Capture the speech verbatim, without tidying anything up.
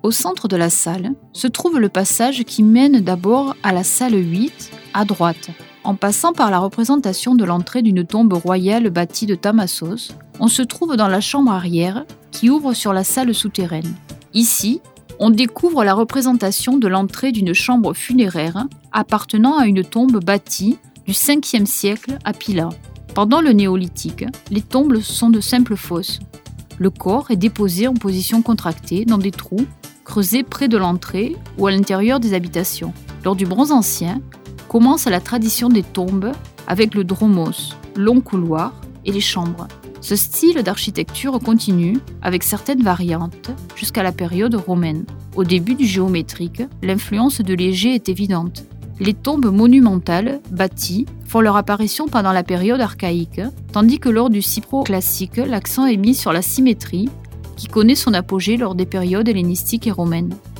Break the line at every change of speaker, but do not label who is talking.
Au centre de la salle se trouve le passage qui mène d'abord à la salle huit, à droite. En passant par la représentation de l'entrée d'une tombe royale bâtie de tamassos, on se trouve dans la chambre arrière qui ouvre sur la salle souterraine. Ici, on découvre la représentation de l'entrée d'une chambre funéraire appartenant à une tombe bâtie du cinquième siècle à Pila. Pendant le néolithique, les tombes sont de simples fosses. Le corps est déposé en position contractée dans des trous creusés près de l'entrée ou à l'intérieur des habitations. Lors du Bronze ancien, commence la tradition des tombes avec le dromos, long couloir, et les chambres. Ce style d'architecture continue, avec certaines variantes, jusqu'à la période romaine. Au début du géométrique, l'influence de Léger est évidente. Les tombes monumentales, bâties, font leur apparition pendant la période archaïque, tandis que lors du cypro-classique, l'accent est mis sur la symétrie, qui connaît son apogée lors des périodes hellénistiques et romaines.